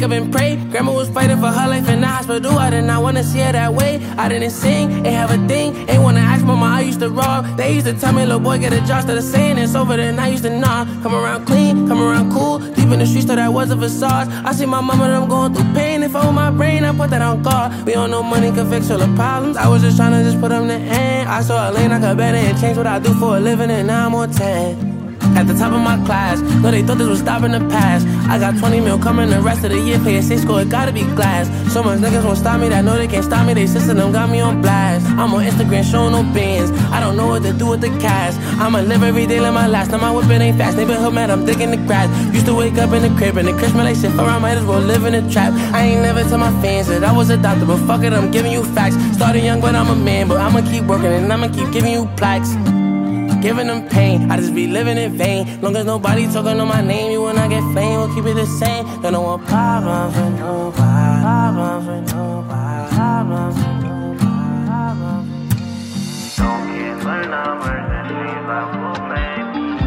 up and pray. Grandma was fighting for her life in the hospital. I did not wanna see her that way. I didn't sing, ain't have a thing. Ain't wanna ask mama, I used to rob. They used to tell me, little boy, get a job. Instead of saying it's over, then I used to nod. Come around clean, come around cool. Deep in the streets, thought that was a facade. I see my mama, them going through pain. If I hold my brain, I put that on guard. We don't know money can fix all the problems. I was just trying to just put them to end. I saw a lane I could better and change what I do for a living, and now I'm on 10. At the top of my class, no, they thought this was stopping the past. I got 20 mil coming the rest of the year, pay a 6 score, it gotta be glass. So much niggas won't stop me, that know they can't stop me. They sister them got me on blast. I'm on Instagram showing no bands. I don't know what to do with the cash. I'ma live every day like my last. Now my whip it ain't fast. Neighborhood man, I'm digging the grass. Used to wake up in the crib and the crib smell like shit. For I might as well live in a trap. I ain't never tell my fans that I was a doctor, but fuck it, I'm giving you facts. Started young, but I'm a man, but I'ma keep working and I'ma keep giving you plaques. Giving them pain, I just be living in vain. Long as nobody talking on my name, you will not get fame. We'll keep it the same. Don't want problems with nobody. Problems with nobody. Problems with nobody. Don't care for numbers and dreams I will make.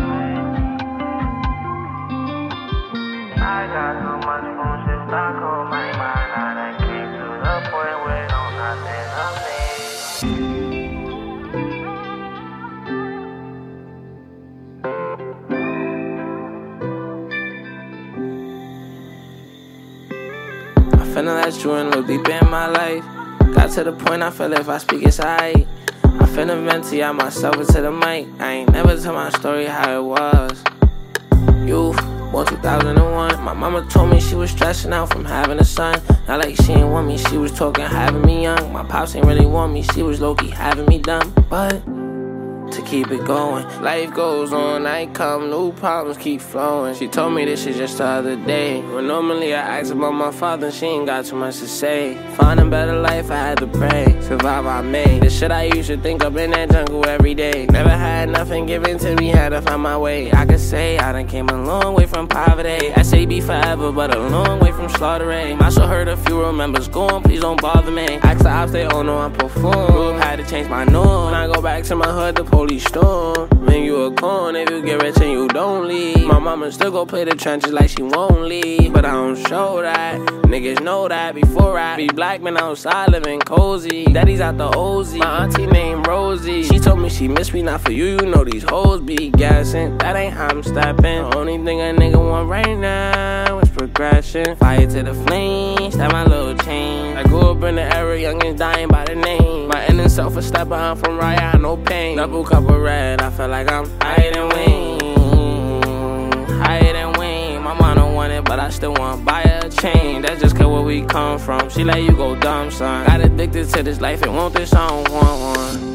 I got too much bullshit stuck on my mind. I done came to the point where don't nothing of me. Finna let you in, look deep in my life. Got to the point I feel if I speak it's aight. I finna vent to y'all myself into the mic. I ain't never tell my story how it was. You, born 2001. My mama told me she was stressing out from having a son. Not like she ain't want me, she was talking having me young. My pops ain't really want me, she was low-key having me dumb. But to keep it going, life goes on, night come, new problems keep flowing. She told me this shit just the other day. When normally I ask about my father, she ain't got too much to say. Find a better life, I had to pray. Survive I made. The shit I used to think up in that jungle every day. Never had nothing given to me, had to find my way. I could say I done came a long way from poverty. SAB forever, but a long way from slaughtering. I still heard a few real members going, please don't bother me. Ask the ops, they all know I perform. Had to change my norm. When I go back to my hood, the police storm. Man, you a con if you get rich and you don't leave. My mama still go play the trenches like she won't leave, but I don't show that. Niggas know that before I be black man outside living cozy. Daddy's out the OZ. My auntie named Rosie. She told me she miss me, not for you. You know these hoes be gassing. That ain't how I'm stepping. The only thing a nigga want right now is progression. Fire to the flames, that my little change. I grew up in the era, youngins dying by the name. My inner self a step behind from Riot, no pain. Double cup of red, I feel like I'm hiding wing. Hiding wing. My mom don't want it, but I still want to buy her a chain. That's just cause where we come from. She let you go dumb, son. Got addicted to this life and want this, I don't want one.